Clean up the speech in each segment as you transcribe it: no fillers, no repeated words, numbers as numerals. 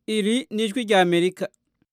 Iri ni ijwi rya Amerika.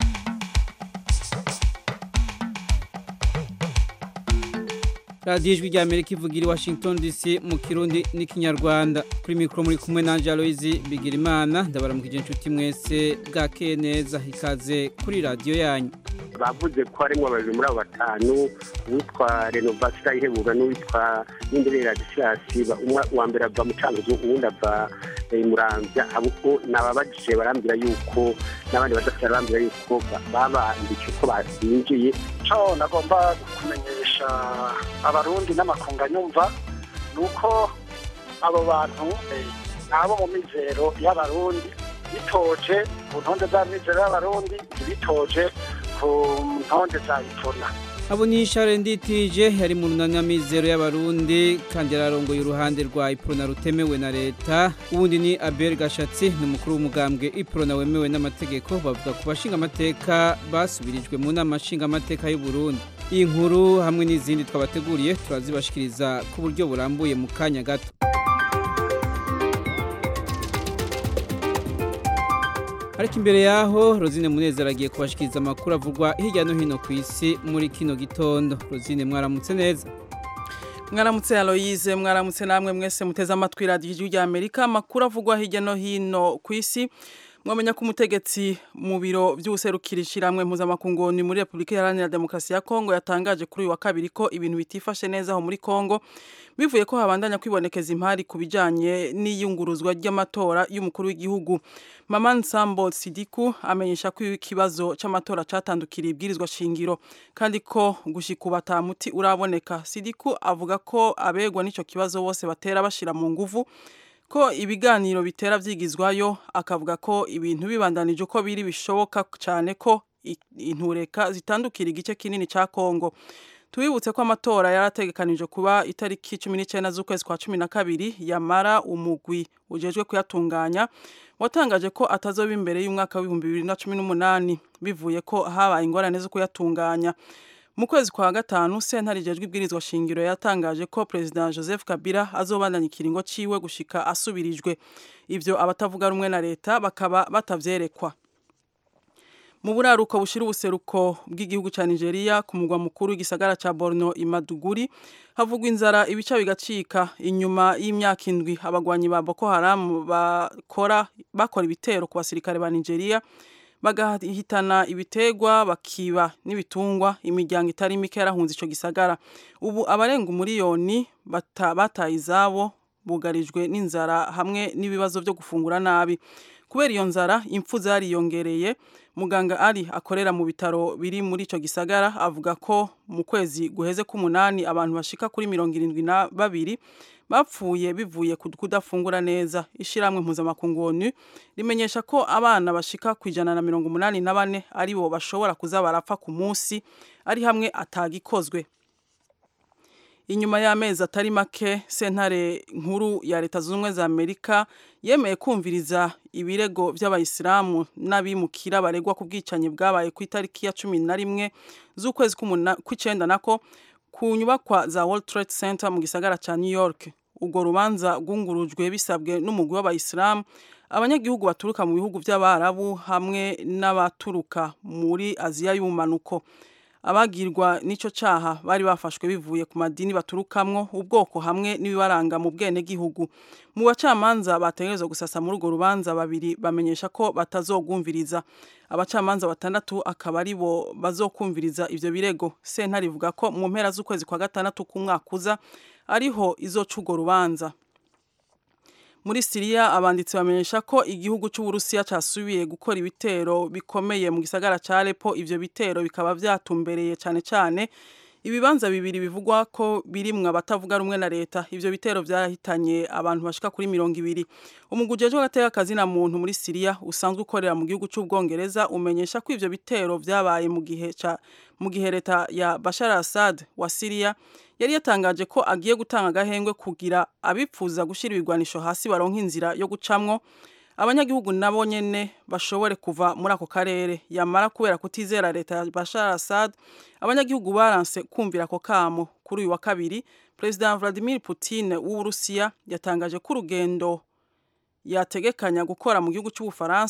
Radio ijwi rya Amerika ivugira i Washington DC mu Kirundi n'ikinyarwanda. Kuri mikro muri kumwe na Aloise Bigirimana, ndabaramukije inshuti mwese bwakeye neza, ikaze kuri radio yanyu. Bavuze ko harimo babiri muri abo batanu, witwa Renovation ihebura n'uwitwa Ninderera Disiasi, wa mbere ava mu Cankuzo, uwundi ava Muramvya. Abo nababajije barambira yuko n'abandi badafite barambira yuko babandike ko basinjiye. Cyo nagomba kumenyesha abarundi n'amakunga nyumva nuko abo bantu nabo mu mizero y'abarundi bitoje ku ntonde za mizero y'abarundi bitoje ku ntonde za Ipona. Abo ni Charles Nditije yari mu runanamizero y'abarundi kandi yararongoye uruhande rwa Ipona rutemewe na leta. Ubundi ni Abel Gashatsi, ni umukuru w'umugambwe Ipona wemewe n'amategeko. Bavuga ku bashinga amateka basubirijwe mu nama nshinga amateka y'u Burundi. Iyi nkuru hamwe n'izindi twabateguriye turazibashikiriza ku buryo burambuye mu kanya gato. Ariko imbere yaho Rosine Munezero agiye kubashikiriza amakuru avugwa hirya no hino ku isi muri kino gitondo. Rosine, mwaramutse neza? Mwaramutse Aloise, mwaramutse namwe mwese muteze amatwi radio y'ijwi rya Amerika. Amakuru avugwa hirya no hino ku isi. Mwamenya ko umutegetsi mu biro by'ubuserukirishyiramwe mpuzamakungu ni muri Repubulika Iharanira Demokarasi ya Kongo yatangaje kuri uyu wa kabiri ko ibintu bitifashe neza aho muri Kongo, bivuye ko habandanya kwibonekeza impari ku bijanye n'iyunguruzwa ry'amatora y'umukuru w'igihugu. Maman Sambo Sidiku amenyesha ko ikibazo c'amatora catandukiriye ibwirizwa shingiro kandi ko gushika batamuti uraboneka. Sidiku avuga ko abegwa n'ico kibazo bose batera bashira mu nguvu ko ibiganiro bitera vyigizwayo, akavuga ko ibintu bibandanije uko biri bishoboka cyane ko intureka zitandukira igice kinini ca Kongo. Tubibutse ko amatora yarategekanije kuba itariki 19 z'ukwezi kwa 12, yamara umugwi ujejwe kuyatunganya watangaje ko atazoba imbere y'umwaka wa 2018 bivuye ko habaye ingorane zo kuyatunganya. Mu kwezi kwa gatanu sentare ijejwe ibwirizwa shingiro yatangaje ko President Joseph Kabila azobandanya ikiringo ciwe gushika asubirijwe. Ivyo abatavuga rumwe na leta bakaba batavyerekwa. Mu buraruko bushira ubuseruko bw'igihugu ca Nigeria ku mugwa mukuru w'igisagara ca Borno Imaduguri havugwa inzara ibica bigacika inyuma y'imyaka 7 abagwanyi ba Boko Haram bakora ibitero ku basirikare ba Nigeria, bagahitana ibitegwa bakiba n'ibitungwa. Imiryango itari mike yarahunze ico gisagara. Ubu abarenga umuriyoni bataye izabo bugarijwe n'inzara hamwe n'ibibazo byo gufungura nabi. Kubera iyo nzara impfu zariyongereye. Muganga ari akorera mu bitaro biri muri ico gisagara avuga ko mu kwezi guheze k'umunani abantu bashika kuri 72 bapfuye bivuye kudafungura neza. Ishiramwe mpuzamakungu ONU rimenyesha ko abana bashika ku 184 aribo bashobora kuza barapfa ku munsi ari hamwe atagikozwe. Inyuma y'amezi atari make sentare nkuru ya Leta Zunze Ubumwe za Amerika yemeye kumviriza ibirego by'abayisilamu n'abimukira baregwa ku bwicanyi bwabaye ku itariki ya 11 z'ukwezi kw'icenda nako ku nyubakwa za World Trade Center mu gisagara ca New York. Ubwo rubanza rwungurujwe bisabwe n'umugwi w'abayisilamu, abanyagihugu baturuka mu bihugu by'Abarabu hamwe n'abaturuka muri Aziya y'ubumanuko. Abagirwa n'ico caha bari bafashwe bivuye ku madini baturukamwo, ubwoko hamwe n'ibibaranga mu bwene gihugu. Mu bacamanza bategerezwa gusasa muri urwo rubanza babiri bamenyesha ko batazogumviriza. Abacamanza 6 akaba ari bo bazokumviriza ivyo birego. Sentare ivuga ko mu mpera z'ukwezi kwa gatandatu k'umwaka uza ariho izoca urwo rubanza. Muri Syria abanditsi bamenyesha ko igihugu c'Uburusiya casubiye gukora ibitero bikomeye mu gisagara ca Aleppo. Ivyo bitero bikaba vyatumbereye cyane ibibanza bibiri bivugwa ko birimwe abatavuga rumwe na leta. Ivyo bitero vyahitanye abantu bashika kuri 200. Umuguje jo gateka kazi na muntu muri Syria usanzwe ukorera mu gihugu c'Ubwongereza umenyesha ko ivyo bitero vyabaye mu gihe leta ya Bashar al-Assad wa Syria yari yatangaje ko agiye gutanga agahengwe kugira abipfuza gushira ibigwanisho hasi baronka inzira yo gucamwo abanyagihugu nabo nyene bashobore kuva muri ako karere. Yamara kubera kutizera leta ya Bashar al-Assad, abanyagihugu baranse kumvira ako kamo. Kuri uyu wa kabiri President Vladimir Putin w'Uburusiya yatangaje ko urugendo yategekanya gukora mu gihugu cy'Ubufaransa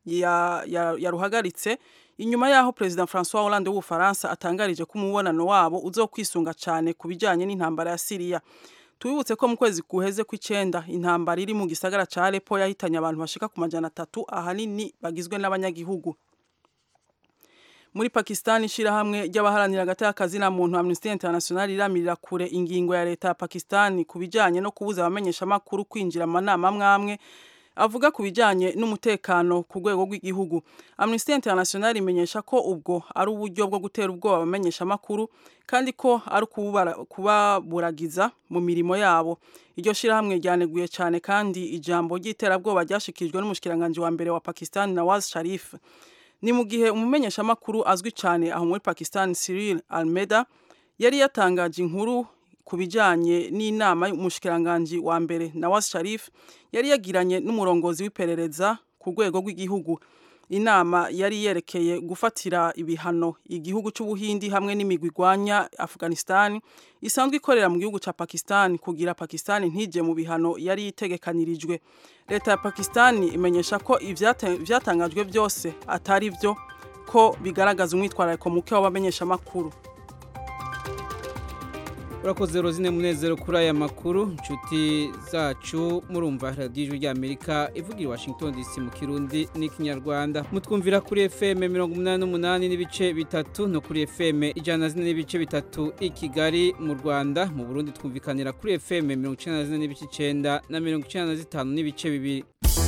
yaruhagaritse inyuma yaho President François Hollande w'Ubufaransa atangarije ko umubonano wabo uzokwisunga cyane kubijanye n'intambara ya Syria. Tubibutse ko mu kwezi guheze kw'icenda intambara iri mu gisagara ca Aleppo yahitanye abantu bashika ku 300 ahanini bagizwe n'abanyagihugu. Muri Pakistan ishirahamwe ry'abaharanira agateka na muntu Amnesty International iramirira kure ingingo ya leta ya Pakistan kubijanye no kubuza abamenyesha makuru kwinjira mu nama amwe avuga kubijanye n'umutekano ku rwego rw'igihugu. Amnesty International imenyesha ko ubwo ari uburyo bwo gutera ubwoba abamenyesha makuru kandi ko ari kubaburagiza mu mirimo yabo. Iryo shirahamwe ryaneguye cyane kandi ijambo ry'iterabwoba ryashikijwe n'umushikiranganje wa mbere wa Pakistan Nawaz Sharif. Ni mu gihe umumenyesha makuru azwi cyane aho muri Pakistan Cyril Almeida yari yatangaje inkuru kubijanye n'inama y'umushikiranganje wa mbere Nawaz Sharif yari yagiranye n'umurongozi w'iperereza ku rwego rw'igihugu. Inama yari yerekeye gufatira ibihano igihugu c'Ubuhindi hamwe n'imigwi igwanya Afghanistan isanzwe ikorera mu gihugu ca Pakistan kugira Pakistan ntije mu bihano yari itegekanirijwe. Leta ya Pakistan imenyesha ko ivyatangajwe byose atari byo ko bigaragaza umwitwarariko muke w'abamenyesha makuru. Urakoze Rosine Munezero kuri aya makuru nshuti zacu murumva radio y'Amerika ivugira Washington DC mu Kirundi n'ikinyarwanda mutwumvira kuri FM 88 n'ibice bitatu no kuri FM 104 n'ibice bitatu i Kigali mu Rwanda mu Burundi twumvikanira kuri FM 94 n'ibice 9 na 95 n'ibice bibiri.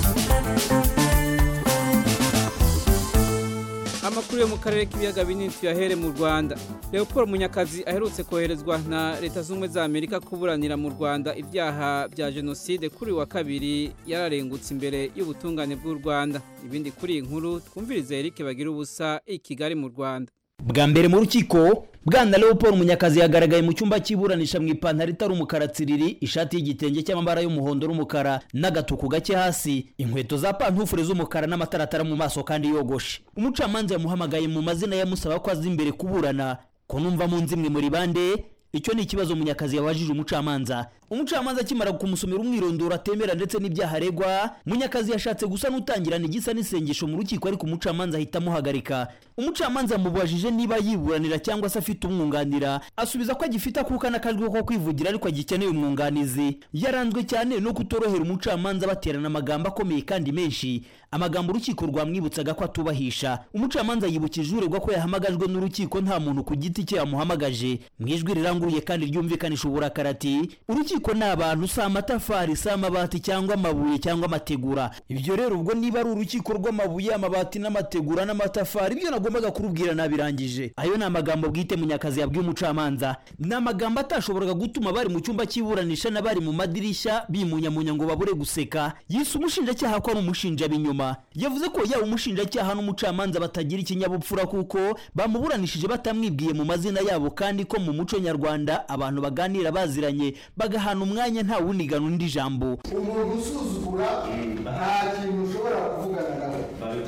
Amakuru yo mu karere k'ibiyaga binini tuyahere mu Rwanda. Leopold Munyakazi aherutse koherezwa na Leta Zunze za Amerika kuburanira mu Rwanda ibyaha bya genocide kuri wa kabiri yararengutse imbere y'ubutungane bw'u Rwanda. Ibindi kuri inkuru twumvirize Eric bagira ubusa i Kigali mu Rwanda. Bwa mbere mu rukiko Bwana Leopold Munyakazi yagaragaye mu cyumba cy'iburanisha mu ipantaro itari umukara tsiriri, ishati y'igitenge cy'amabara y'umuhondo n'umukara n'agatuku gake hasi, inkweto za pantufure z'umukara n'amataratara mu maso kandi yogoshe. Umucamanza yamuhamagaye mu mazina yamusaba ko azi imbere kuburana, ko numva mu nzimwe muri bande. Icyo ni ikibazo Munyakazi yabajije umucamanza. Umucamanza kimara kumusomera umwirondoro atemera ndetse n'ibyaha aregwa, Munyakazi yashatse gusa n'utangirana igisa n'isengesho mu rukiko ariko umucamanza ahita amuhagarika. Umucamanza mubajije niba yiburanira cyangwa se afite umwunganira, asubiza ko agifite akuka n'akajwi ko kwivugira ariko agikeneye umwunganizi. Yaranzwe cyane no kutorohera umucamanza baterana amagambo akomeye kandi menshi, amagambo urukiko rwamwibutsaga ko atubahisha. Umucamanza yibukije uregwa ko yahamagajwe n'urukiko nta muntu ku giti cye yamuhamagaje, mwijwi riranguruye kandi ryumvikanisha uburakarati. Urukiko n'abantu sa amatafari sa amabati cyangwa amabuye cyangwa amategura. Ibyo rero ubwo niba ari urukiko rw'amabuye, amabati n'amategura n'amatafari, ibyo nagombaga kurubwira nabirangije. Ayo ni amagambo bwite Munyakazi yabwiye umucamanza. Ni amagambo atashoboraga gutuma bari mu cyumba cy'iburanisha n'abari mu madirishya bimunyamunya ngo babure guseka. Yise umushinjacyaha ko ari umushinja binyuma. Yavuze ko ya umushinjacyaha n'umucamanza batagira ikinyabupfura kuko bamuburanishije batamwibwiye mu mazina yabo, kandi ko mu muco nyarwanda abantu baganira baziranye bagahana umwanya nta wunigana undi jambo. Umuntu usuzugura nta kintu ushobora kuvugana nawe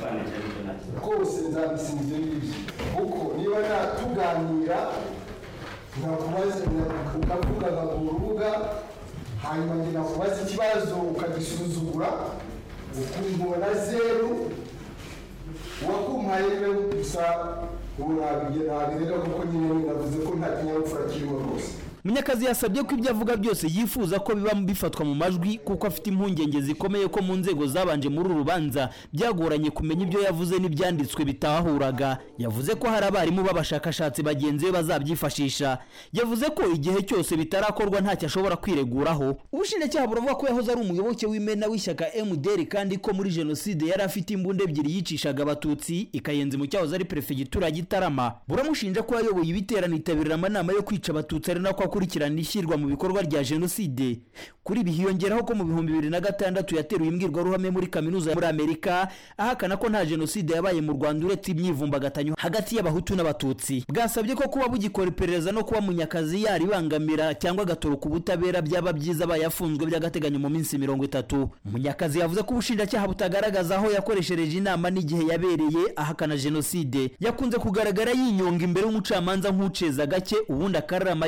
rwose nzabisinzira ibyo kuko niba natuganira nakubaza ukavuga ngo urubuga hanyuma njye nakubaza ikibazo ukagisuzugura ukumbona zeru wakumpaye we gusa urabirega kuko nyine navuze ko nta kinyabupfura kirimo rwose. Munyakazi yasabye ko ibyo avuga byose yifuza ko biba bifatwa mu majwi kuko afite impungenge zikomeye ko mu nzego zabanje muri urubanza byagoranye kumenya ibyo yavuze n'ibyanditswe bitahuraga. Yavuze ko hari abarimu b'abashakashatsi bagenzi be bazabyifashisha. Yavuze ko igihe cyose bitarakorwa ntacyo ashobora kwireguraho. Ubushinjacyaha buravuga ko yahoze ari umuyoboke w'imena w'ishyaka MDR kandi ko muri genocide yari afite imbunda ebyiri yicishaga abatutsi ikayenze mu cyahoze ari prefegitura Gitarama. Buramushinja ko yayoboye ibiterane itabirira amanama yo kwica abatutsi ari nako akurikirana ishyirwa mu bikorwa rya genocide. Kuri bihiyongeraho ko mu 2006 yateruye imbwirwaruhame muri kaminuza muri Amerika ahakana ko nta genocide yabaye mu Rwanda uretse imyivumbagatanyo hagati y'abahutu n'abatutsi. Bwasabye ko kuba bugikora iperereza no kuba Munyakazi yari bangamira cyangwa gatoroka ubutabera byaba byiza bayafunzwe by'agateganyo mu minsi 30. Munyakazi yavuze ko ubushinjacyaha butagaragaza aho yakoreshereje inama n'igihe yabereye ahakana genocide. Yakunze kugaragara yinyonga imbere y'umucamanza nk'uceza gake ubundi akarama yumviriza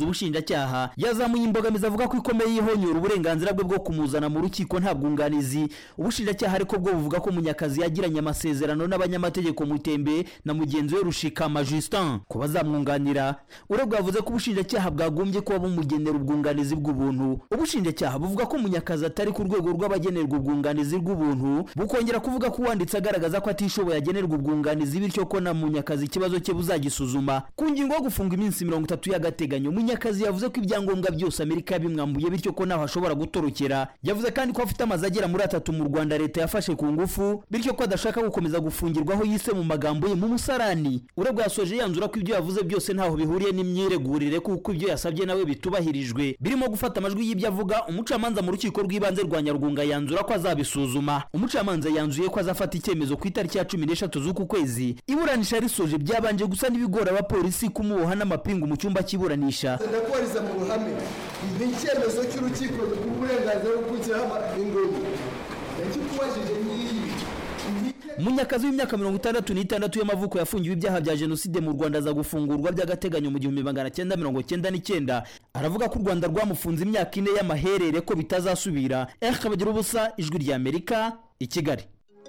ubushinjacyaha yazamuye imbogamizi avuga ko ikomeye yihonyura uburenganzira bwe bwo kumuzana mu rukiko nta bwunganizi. Ubushinjacyaha ariko bwo buvuga ko Munyakazi yagiranye amasezerano n'abanyamategeko Mutembe na mugenzi we Rushikama Justin ko bazamwunganira. Uregwa yavuze ko ubushinjacyaha bwagombye kuba bumugenera ubwunganizi bw'ubuntu. Ubushinjacyaha buvuga ko Munyakazi atari ku rwego rw'abagenerwa ubwunganizi bw'ubuntu, bukongera kuvuga ko uwanditse agaragaza ko atishoboye agenerwa ubwunganizi bityo ko na Munyakazi ikibazo cye buzagisuzuma. Ku ngingo yo gufunga iminsi 30 y'agateganyo, Munyakazi yavuze ko ibyangombwa byose Amerika yabimwambuye bityo ko naho ashobora gutorokera. Yavuze kandi ko afite amazi agera muri 3 mu Rwanda leta yafashe ku ngufu bityo ko adashaka gukomeza gufungirwaho yise mu magambo ye mu musarani. Uregwa yasoje yanzura ko ibyo yavuze byose ntaho bihuriye n'imyiregurire kuko ibyo yasabye nawe bitubahirijwe birimo gufata amajwi y'ibyo avuga. Umucamanza mu rukiko rw'ibanze rwa Nyarugunga yanzura ko azabisuzuma. Umucamanza yanzuye ko azafata icyemezo ku itariki ya 13 z'uku kwezi. Iburanisha risoje byabanje gusa n'ibigora abapolisi kumuboha n'amapingu mu cyumba cy'iburanisha. Ndakwariza mu ruhame icyemezo cy'urukiko rw'uburenganzira bwo gukiraho ingoma yakikubajije n'iyi Munyakazi w'imyaka 66 y'amavuko yafungiwe ibyaha bya jenoside mu Rwanda za gufungurwa by'agateganyo mu 1999. Aravuga ko u Rwanda rwamufunze imyaka 4 y'amaherere ko bitazasubira. Kabagira ubusa, Ijwi rya Amerika, i Kigali.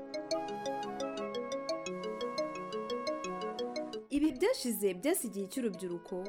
Ibi byashize byasigiye cy'urubyiruko.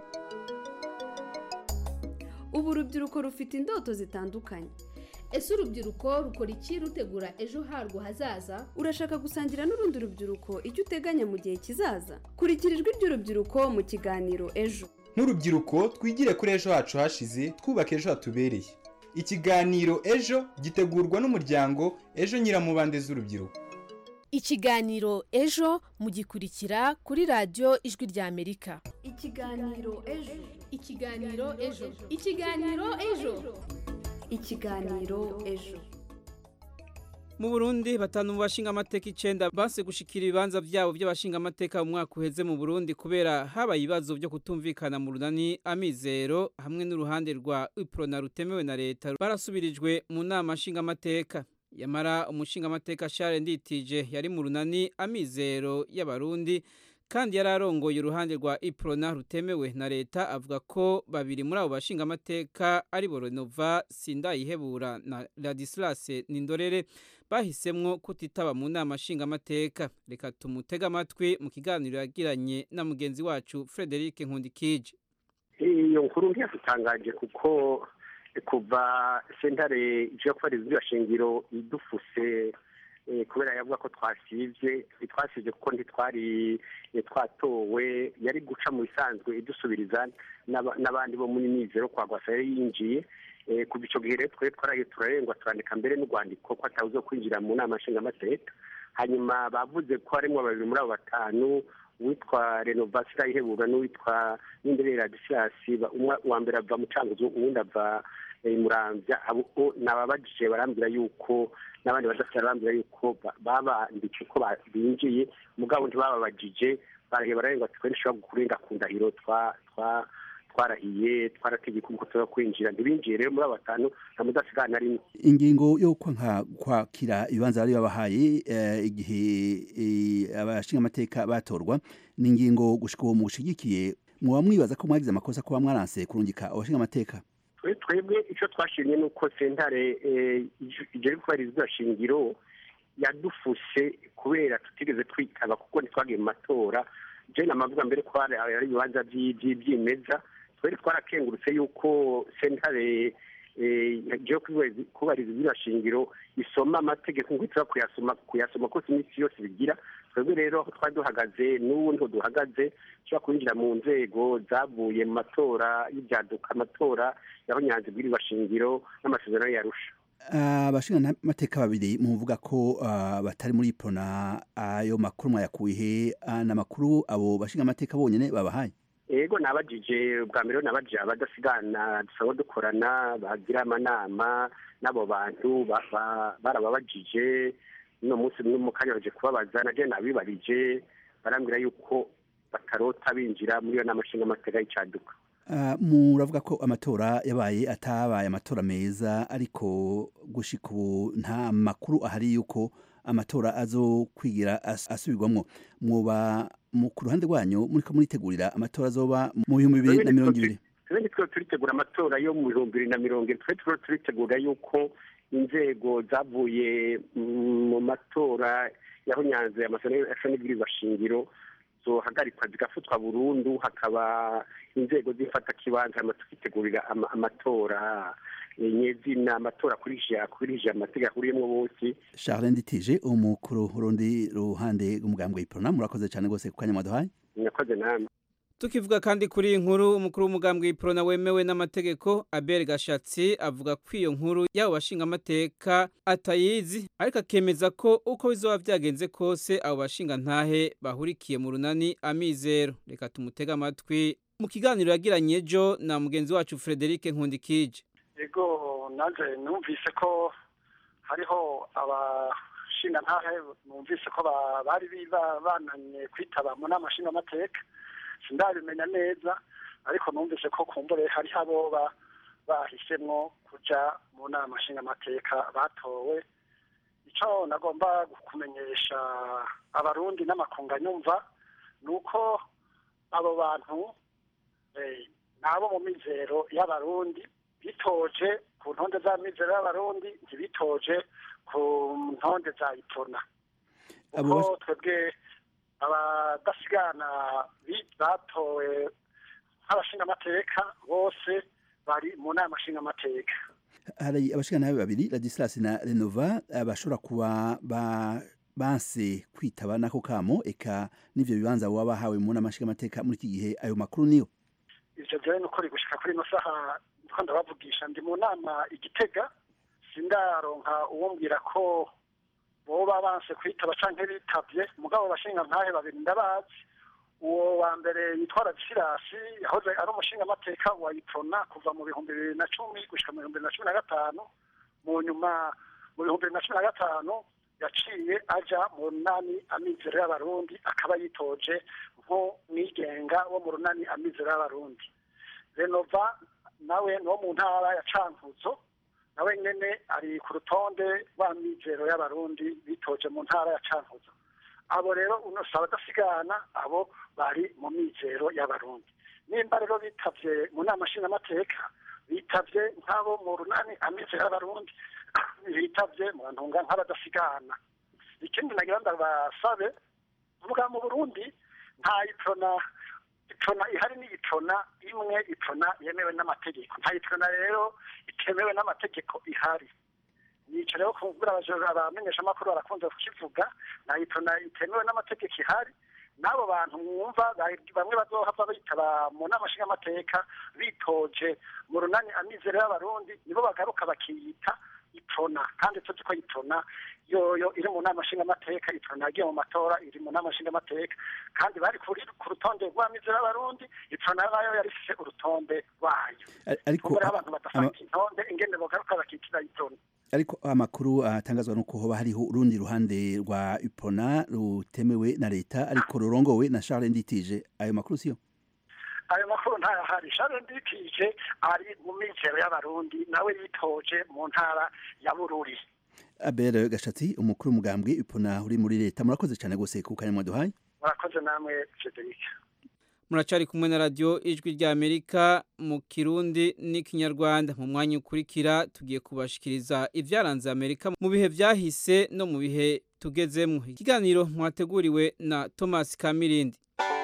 Ubu urubyiruko rufite indoto zitandukanye. Ese urubyiruko rukora iki rutegura ejo harwo hazaza? Urashaka gusangira n'urundi rubyiruko icyo uteganya mu gihe kizaza? Kurikira ijwi ry'urubyiruko mu kiganiro Ejo. Nk'urubyiruko twigire kuri ejo hacu hashize twubaka ejo hatubereye. Ikiganiro Ejo gitegurwa n'umuryango Ejo Nyiramubande z'urubyiruko. Ikiganiro Ejo mugikurikira kuri radio Ijwi rya Amerika. Ikiganiro Ejo. Ikiganiro Ejo. Ikiganiro Ejo. Ikiganiro Ejo. Mu Burundi batanu mu bashinga amateka 9 base gushikira ibibanza byabo by'abashinga amateka mu mwaka uheze mu Burundi kubera habaye ibibazo byo kutumvikana mu runani Amizero hamwe n'uruhande rwa Iprona rutemewe na leta barasubirijwe mu nama nshinga amateka. Yamara umushinga amateka Charles Nditije yari mu runani Amizero y'abarundi kandi yararongoye uruhande rwa Iprona rutemewe na leta avuga ko babiri muri abo bashinga amateka ari Boronova Sindayihebura na Ladislas Nindorere bahisemwo kutitaba mu nama nshinga amateka. Reka tumutega amatwi mu kiganiro yagiranye na mugenzi wacu Frederic Nkundikije. Iyo nkuru ntiyatangaje kuko kuva sentare je kwariza shingiro idufuse kubera yavuga ko twasivye kuko ntitwari twatowe yari guca mu bisanzwe idusubiriza n'abandi bo muri Mizero kwa Gwasare yinjiye kuva ico gihe twe turarengwa turandika mbere n'urwandiko ko atawuzo kwinjira mu nama nshinga amateka. Hanyuma bavuze ko harimo babiri muri abo batanu witwa Renovation ihebura n'uwitwa Nindere Ladislas wa mbere ava mu Canguzo uwundi ava Muramvya abo nababajije barambira yuko n'abandi badafite barambira yuko babanditse ko binjiye mugabo ntibababajije baraheba twensha gukurinda kundahiro twarahiye twarategeka uko tuza kwinjira ntibinjiye rero muri abatanu na mudasigana rimwe. Ingingo yo kwakira ibibanza bari babahaye igihe abashinga amateka batorwa ni ingingo gushika uwo mushigikiye muba mwibaza ko mwagize amakosa kuba mwaranse kurungika abashinga amateka? Twebwe icyo twashimye nuko sentare ije kubarizwa shingiro yadufushe kubera tutigeze twitaba kuko ntitwagiye mu matora. Je namavuga mbere ko ari ibibanza by'imeza twari twarakengurutse yuko sentare je kubariza ibirashingiro isoma amategeko ngwitsa kuyasoma ko imisi yose bigira. Twebwe rero twari duhagaze n'ubu duhagaze cyo kwinjira mu nzego zavuye mu matora y'ibyaduka amatora y'abanyanzi bwiri bashingiro n'amasezerano yarusha. Abashinga amateka babiri muvuga ko batari muri Iprona ayo makuru mwayakuye n'amakuru abo bashinga amateka bonyene babahaye? Ego nabajije bwa mbere nabajije abadasigana dusanzwe dukorana bagira amanama n'abo bantu barababajije no munsi mu kanyoje kubabaza naje nabibarije barambira yuko batarota binjira muri yo namashinga amateka y'icyaduka. Muravuga ko amatora yabaye atabaye amatora meza ariko gushika ubu nta makuru ahari yuko amatora azokwigira asubirwamwo. Mwoba ku ruhande rwanyu muriko muritegurira amatora azoba mu 2020? twebwe twe turitegura amatora yo mu 2020 twe turitegura yuko inzego zavuye mu matora yaho nyanze amasezerano y'ibwirizwa shingiro zohagarikwa zigafutwa burundu, hakaba inzego zifata kibanza tukitegurira amatora nyezina amatora kurije amategeko uriyemo bose. Charles Nditije umukuru rundi ruhande rw'umugambwe w'Iprona, murakoze cyane gose ku kanya mwaduhaye. Nyakoze namwe. Tukivuga kandi kuri inkuru umukuru w'umugambwe w'Iprona wemewe n'amategeko Abel Gashatsi avuga ko iyo nkuru yabo bashinga amateka atayizi, ariko akemeza ko uko bizoba byagenze kose abo bashinga ntahe bahurikiye mu runani Amizero. Reka tumutega amatwi mu kiganiro yagiranye ejo na mugenzi wacu Frederic Nkundikije. Ego nanje numvise ko hariho abashinga ntahe, numvise ko bari bananye kwitaba mu nama nshinga amateka, sindabimenya neza, ariko numvise ko kumbure hari abo bahisemwo kuja mu nama nshinga amateka batowe. Ico nagomba kumenyesha abarundi n'amakunga nyumva nuko abo bantu nabo mu mizero y'abarundi bitoje ku ntonde za mizero y'abarundi, ntibitoje ku ntonde za Iprona. Uko twebwe abadasigana batowe nk'abashinga amateka bose bari mu nama nshinga amateka. Hari abashingana babiri Ladislas na Renova bashobora kuba banse kwitaba nako kamo, eka n'ivyo bibanza baba bahawe mu nama nshinga amateka muri iki gihe. Ayo makuru niyo ivyo jewe nuko gushika kuri ino saha ndiko ndabavugisha ndi mu nama Igitega, sindaronka uwombwira ko boba banse kwitaba canke bitavye, mugabo bashinga ntahe babiri ndabazi. Uwo wa mbere yitwa Ladislas yahoze ari umushinga amateka wa Iprona kuva mu 2010 gushika mu 2015, mu nyuma mu 2015 yaciye aja mu runani Amizero y'abarundi, akaba yitoje nko mwigenga wo mu runani Amizero y'abarundi. Renova nawe no mu ntara ya Cankuzo, nawe nyene ari ku rutonde rw'Amizero y'abarundi bitoje mu ntara ya Cankuzo. Abo rero unosaba dasigana abo bari mu mizero y'abarundi. Nimba rero bitavye mu nama nshinga amateka, bitavye nk'abo mu runani Amizero y'abarundi, bitavye mu ntunga nk'abadasigana. Ikindi nagira ndabasabe, vuga mu Burundi nta Iprona ihari, ni Iprona imwe, Iprona yemewe n'amategeko. Nta Iprona rero itemewe n'amategeko ihari. Nico rero kuvuga abamenyesha amakuru barakunze kukivuga, nta Iprona itemewe n'amategeko ihari. Nabo bantu mwumva bamwe bazohava bitaba mu nama nshinga amateka bitoje mu runani Amizero y'abarundi, nibo bagaruka bakiyita Iprona, kandi tuzi ko Iprona yoyo iri mu nama nshinga amateka. Iprona yagiye mu matora, iri mu nama nshinga amateka, kandi bari ku rutonde rw'Amizero y'abarundi. Iprona nayo yari ifise urutonde rwayo, ariko abantu badafata intonde ingene bagaruka bakitira Iprona. Ariko amakuru atangazwa nuko hoba hariho urundi ruhande rwa Iprona rutemewe na leta ariko rurongowe na Charles Nditije. Ayo makuru siyo? Ayo makuru ntayahari. Charles Nditije ari mu mizero y'abarundi, nawe yitoje mu ntara ya Bururi. Abel Gashatsi umukuru w'umugambwe Iprona uri muri leta, murakoze cyane gose ku kanya mwaduhaye. Murakoze namwe Frederic. Muracari kumwe na radio Ijwi rya Amerika mu Kirundi n'ikinyarwanda. Mu mwanya ukurikira tugiye kubashikiriza ivyaranze Amerika mu bihe vyahise no mu bihe tugezemwo. Ikiganiro mwateguriwe na Thomas Kamirindi.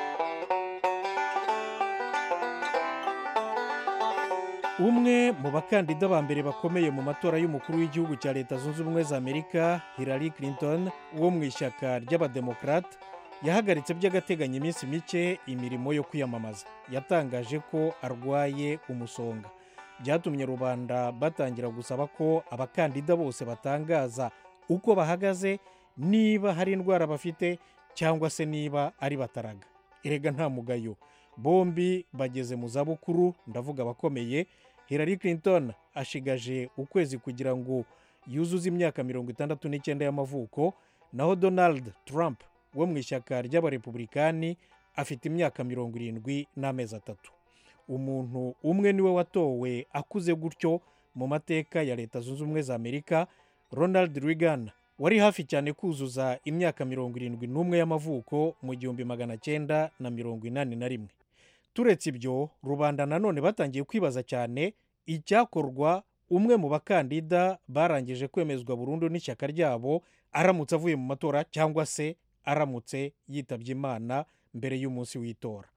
Umwe mu bakandida ba mbere bakomeye mu matora y'umukuru w'igihugu cya Leta Zunze Ubumwe za Amerika, Hillary Clinton wo mu ishyaka ry'abademokrate, yahagaritse by'agateganyo iminsi mike imirimo yo kwiyamamaza. Yatangaje ko arwaye umusonga. Byatumye rubanda batangira gusaba ko abakandida bose batangaza uko bahagaze, niba hari indwara bafite cyangwa se niba ari bataraga. Erega nta mugayo, bombi bageze mu zabukuru, ndavuga abakomeye. Hillary Clinton ashigaje ukwezi kugira ngo yuzuze imyaka 69 y'amavuko, naho Donald Trump wo mu ishyaka ry'abarepublikani afite imyaka 70 n'amezi 3. Umuntu umwe niwe watowe akuze gutyo mu mateka ya Leta Zunze Ubumwe za Amerika, Ronald Reagan, wari hafi cyane kuzuza imyaka 71 y'amavuko mu 1981. turetse ibyo rubanda nanone batangiye kwibaza cyane icyakorwa umwe mu bakandida barangije kwemezwa burundu n'ishyaka ryabo aramutse avuye mu matora cyangwa se aramutse yitabye Imana mbere y'umunsi w'itora.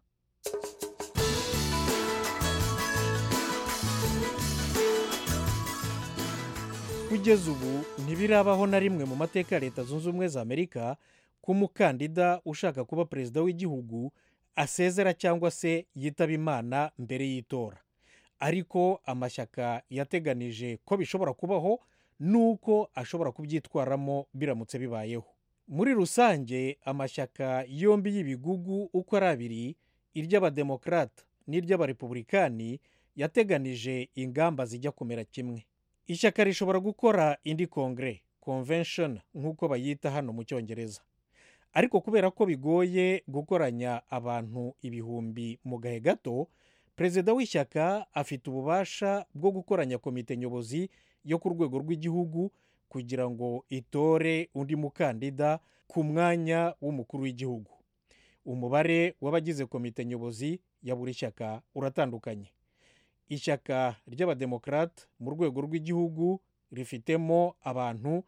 Kugeza ubu ntibirabaho na rimwe mu mateka ya Leta Zunze Ubumwe za Amerika ko umukandida ushaka kuba perezida w'igihugu asezera cyangwa se yitaba Imana mbere y'itora. Ariko amashyaka yateganije ko bishobora kubaho nuko ashobora kubyitwaramo biramutse bibayeho. Muri rusange amashyaka yombi y'ibigugu uko ari abiri, iry'abademokarata n'iry'abarepublikani, yateganije ingamba zijya kumera kimwe. Ishyaka rishobora gukora indi kongere, convention nk'uko bayita hano mu Cyongereza. Ariko kubera ko bigoye gukoranya abantu ibihumbi mu gahe gato, perezida w'ishyaka afite ububasha bwo gukoranya komite nyobozi yo ku rwego rw'igihugu kugira ngo itore undi mukandida ku mwanya w'umukuru w'igihugu. Umubare w'abagize komite nyobozi ya buri shyaka uratandukanye. Ishyaka ry'abademokarate mu rwego rw'igihugu rifitemo abantu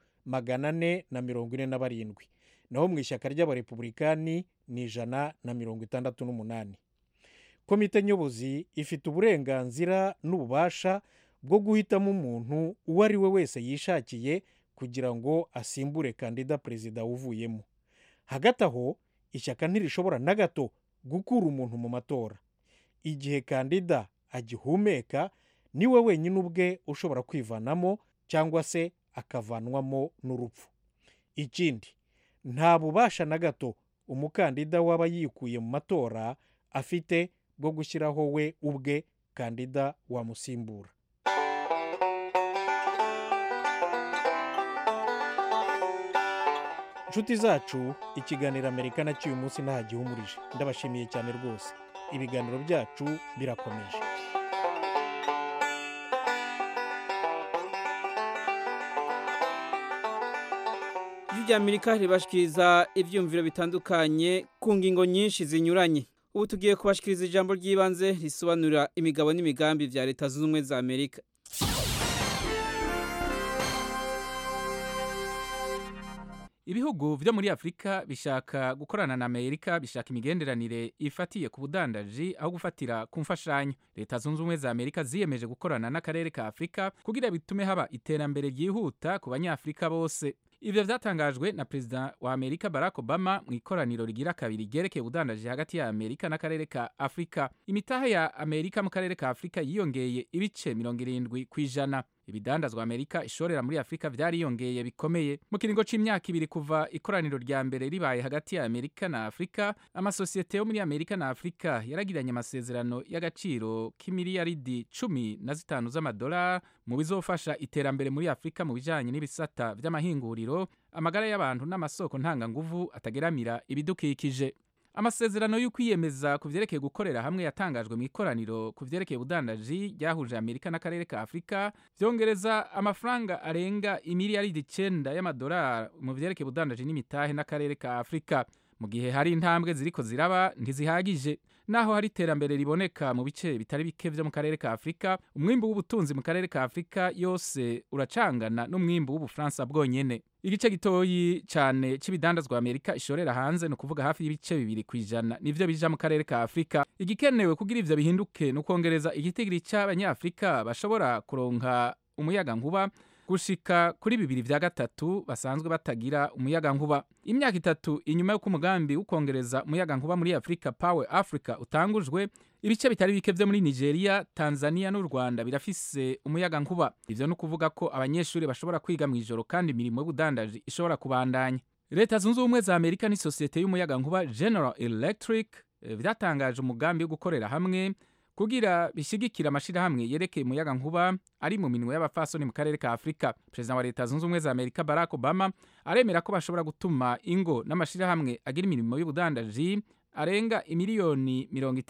447, naho mu ishyaka ry'abarepublikani ni 168. Komite nyobozi ifite uburenganzira n'ububasha bwo guhitamo umuntu uwo ari we wese yishakiye kugira ngo asimbure kandida perezida uvuyemo. Hagati aho ishyaka ntirishobora na gato gukura umuntu mu matora. Igihe kandida agihumeka niwe wenyine ubwe ushobora kwivanamo cyangwa se akavanwamo n'urupfu. Ikindi, nta bubasha na gato umukandida waba yikuye mu matora afite bwo gushyiraho we ubwe kandida wamusimbura. Inshuti zacu, ikiganiro Amerika na cy'uyu munsi ntahagihumurije. Ndabashimiye cyane rwose. Ibiganiro byacu birakomeje. Ijwi ry'Amerika ribashikiriza ivyumviro bitandukanye ku ngingo nyinshi zinyuranye. Ubu tugiye kubashikiriza ijambo ry'ibanze risobanura imigabo n'imigambi vya Leta Zunze Ubumwe za Amerika. Ibihugu vyo muri Afrika bishaka gukorana na Amerika, bishaka imigenderanire ifatiye ku budandaji aho gufatira ku mfashanyo. Leta Zunze Ubumwe za Amerika ziyemeje gukorana n'akarere ka Afrika kugira bitume haba iterambere ryihuta ku banyafrika bose. Ivyo vyatangajwe na Perezida wa Amerika Barack Obama mu ikoraniro rigira kabiri ryerekeye ubudandaji hagati ya Amerika n'akarere ka Afrika. Imitahe ya Amerika mu karere ka Afrika yiyongeye ibice 70%. Ibidandazwa Amerika ishorera muri Afrika vyariyongeye bikomeye. Mu kiringo c'imyaka 2 kuva ikoraniro rya mbere ribaye hagati ya Amerika na Afrika, amasosiyete yo muri Amerika na Afrika yaragiranye amasezerano y'agaciro k'imiliyaridi 15 z'amadolari mu bizofasha iterambere muri Afrika mu bijanye n'ibisata vy'amahinguriro, amagara y'abantu n'amasoko ntanganguvu atageramira ibidukikije. Amasezerano y'ukwiyemeza ku vyerekeye gukorera hamwe yatangajwe mu ikoraniro ku vyerekeye ubudandaji ryahuje Amerika n'akarere ka Afrika, vyongereza amafaranga arenga imiliyaridi 9 y'amadolari mu vyerekeye ubudandaji n'imitahe n'akarere ka Afrika. Mu gihe hari intambwe ziriko ziraba ntizihagije, naho hari iterambere riboneka mu bice bitari bike vyo mu karere ka Afrika, umwimbu w'ubutunzi mu karere ka Afrika yose uracangana n'umwimbu w'Ubufaransa bwonyene. Igice gitoyi cyane c'ibidandazwa Amerika ishorera hanze no kuvuga hafi y'ibice 2% nivyo bija mu karere ka Afrika. Igikenewe kugira ivyo bihinduke no kongereza igitigiri c'abanyafrika bashobora kuronka umuyaga nkuba gushika kuri 2/3 basanzwe batagira umuyaga nkuba. Imyaka 3 inyuma yo kumugambi ukongereza umuyaga nkuba muri Africa Power Africa utangujwe, ibice bitari bike vyo muri Nigeria, Tanzania n'u Rwanda birafise umuyaga nkuba. Ivyo no kuvuga ko abanyeshuri bashobora kwiga mu ijoro kandi imirimo y'ubudandaji ishobora kubandanya. Leta Zunze Ubumwe za Amerika ni sosiyete y'umuyaga nkuba General Electric vyatangaje umugambi wo gukorera hamwe kugira bishigikira amashirahamwe yerekeye umuyaga nkuba ari mu minwe y'abafasoni mu karere ka Afrika. Perezida wa Leta Zunze Ubumwe za Amerika Barack Obama aremera ko bashobora gutuma ingo n'amashirahamwe agira imirimo y'ubudandaji arenga imiliyoni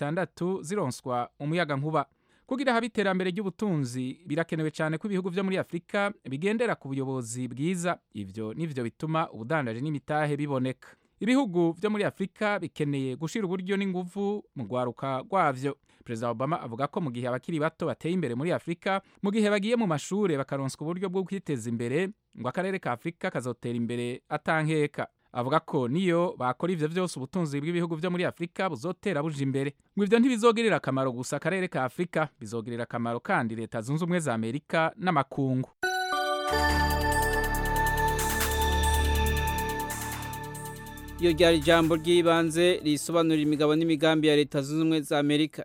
60 zironswa umuyaga nkuba. Kugira habe iterambere ry'ubutunzi birakenewe cyane ko ibihugu vyo muri Afrika bigendera ku buyobozi bwiza. Ivyo nivyo bituma ubudandaji n'imitahe biboneka. ibihugu vyo muri Afrika bikeneye gushira uburyo n'inguvu mu gwaruka gwavyo. Perezida Obama avuga ko mu gihe abakiri bato bateye imbere muri Afrika, mu gihe bagiye mu mashure bakaronswa uburyo bwo kwiteza imbere, ngo akarere ka Afrika kazotera imbere atankeka. Avuga ko niyo bakora ivyo vyose ubutunzi bw'ibihugu vyo muri Afrika buzotera buja imbere. Ngo ivyo ntibizogirira akamaro gusa akarere ka Afrika, bizogirira akamaro kandi leta zunze ubumwe za Amerika n'amakungu. Iyo ryari ijambo ry'ibanze risobanurira imigabo n'imigambi ya leta zunze ubumwe za Amerika.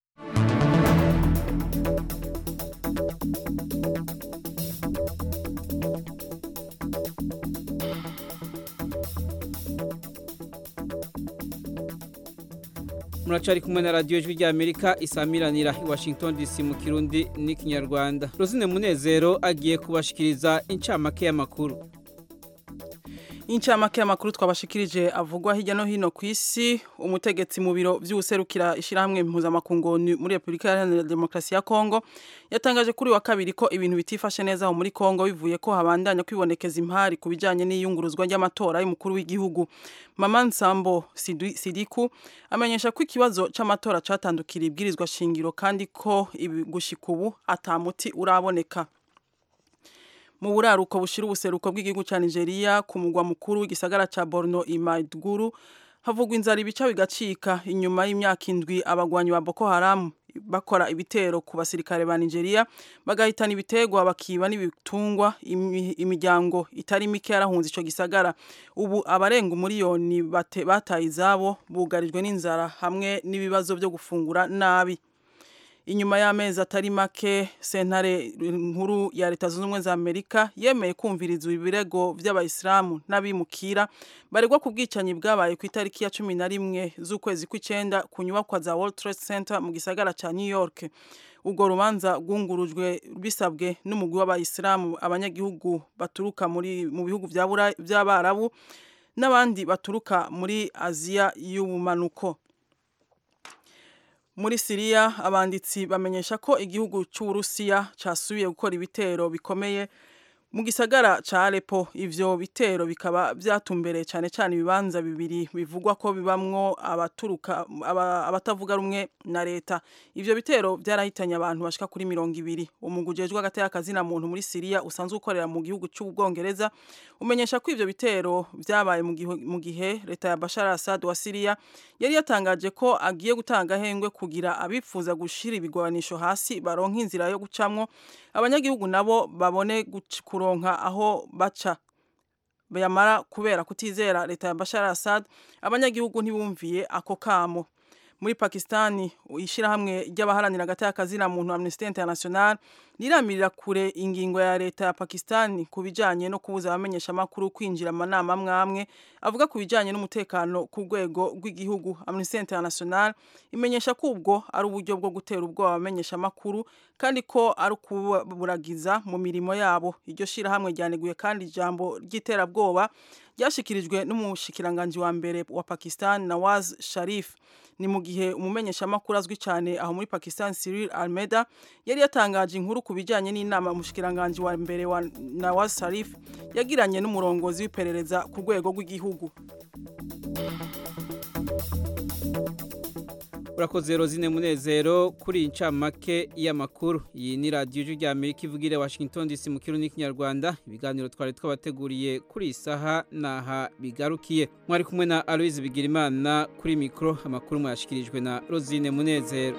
Muracari kumwe na radio Ijwi rya Amerika isamiranira i Washington DC mu Kirundi n'ikinyarwanda. Rosine Munezero agiye kubashikiriza incamake y'amakuru. Incamake y'amakuru twabashikirije avugwa hirya no hino ku isi. Umutegetsi mu biro vy'userukira ishirahamwe mpuzamakungu muri Republika Iharanira Demokarasi ya Kongo yatangaje kuri wa kabiri ko ibintu bitifashe neza aho muri Kongo bivuye ko habandanya kwibonekeza impari kubijanye n'iyunguruzwa ry'amatora y'umukuru w'igihugu. Mama Nsambo Sidiku amenyesha ko ikibazo c'amatora catandukira ibwirizwa shingiro kandi ko gushika ubu atamuti uraboneka. Mu buraruko bushira ubuseruko bw'igihugu ca Nigeria ku mugwa mukuru w'igisagara ca Borno Maiduguri havugwa inzara ibica bigacika inyuma y'imyaka indwi abagwanyi ba Boko Haram bakora ibitero ku basirikare ba Nigeria bagahitana ibitegwa bakiba n'ibitungwa. Imiryango itari mike yarahunze ico gisagara. Ubu abarenga umuriyoni bataye izabo bugarijwe n'inzara hamwe n'ibibazo byo gufungura nabi. Inyuma y'amezi atari make sentare nkuru ya leta zunze ubumwe za Amerika yemeye kumviriza ibirego vy'abayisilamu n'abimukira baregwa ku bwicanyi bwabaye ku itariki ya 11 z'ukwezi kw'icenda ku nyubakwa za World Trade Center mu gisagara ca New York. Ubwo rubanza rwungurujwe bisabwe n'umugwi w'abayisilamu, abanyagihugu baturuka mu bihugu vy'Abarabu n'abandi baturuka muri Aziya y'ubumanuko. Muri Syria abanditsi bamenyesha ko igihugu c'Uburusiya casubiye gukora ibitero bikomeye mu gisagara ca Aleppo. Ivyo bitero bikaba vyatumbereye cyane ibibanza bibiri bivugwa ko bibamwo abatavuga rumwe na leta. Ivyo bitero vyarahitanye abantu bashika kuri 200. Umugujejwe agateka kazina muntu muri Syria usanzwe ukorera mu gihugu c'Ubwongereza umenyesha ko ivyo bitero vyabaye mu gihe leta ya Bashar al-Assad wa Syria yari yatangaje ko agiye gutanga hengwe kugira abifuza gushira ibigwanisho hasi baronka inzira yo gucamwo, abanyagihugu nabo babone kuronka aho baca. Bayamara kubera kutizera leta ya Bashar al-Assad, abanyagihugu ntibumviye ako kamo. Muri Pakistani ishirahamwe ry'abaharanira agateka kazina muntu Amnesty International riramirira kure ingingo ya leta ya Pakistani kubijanye no kubuza abamenyesha makuru kwinjira amanama mwamwe avuga kubijanye n'umutekano ku rwego rw'igihugu. Amnesty International imenyesha ko ubwo ari uburyo bwo gutera ubwoba abamenyesha makuru kandi ko ari kuburagiza mu mirimo yabo. Iryo shirahamwe ryaneguye kandi ijambo ry'iterabwoba ryashikirijwe n'umushikiranganje wa mbere wa Pakistan Nawaz Sharif. Ni mu gihe umumenyesha makuru azwi cyane aho muri Pakistan Cyril Almeida yari yatangaje inkuru kubijanye n'inama umushikiranganje wa mbere wa Nawaz Sharif yagiranye n'umurongozi w'iperereza ku rwego rw'igihugu. Urakoze Rosine Munezero kuri incamake y'amakuru. Iyi ni radio Ijwi rya Amerika ivugira Washington DC mu Kirundi n'ikinyarwanda. Ibiganiro twari twabateguriye kuri isaha naha bigarukiye. Mwari kumwe na Aloise Bigirimana kuri mikro. Amakuru mwashikirijwe na Rosine Munezero.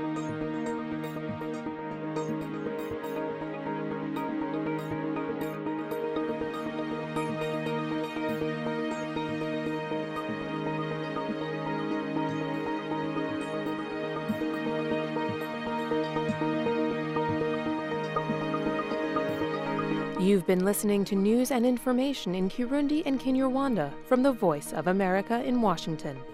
You've been listening to news and information in Kirundi and Kinyarwanda from the Voice of America in Washington.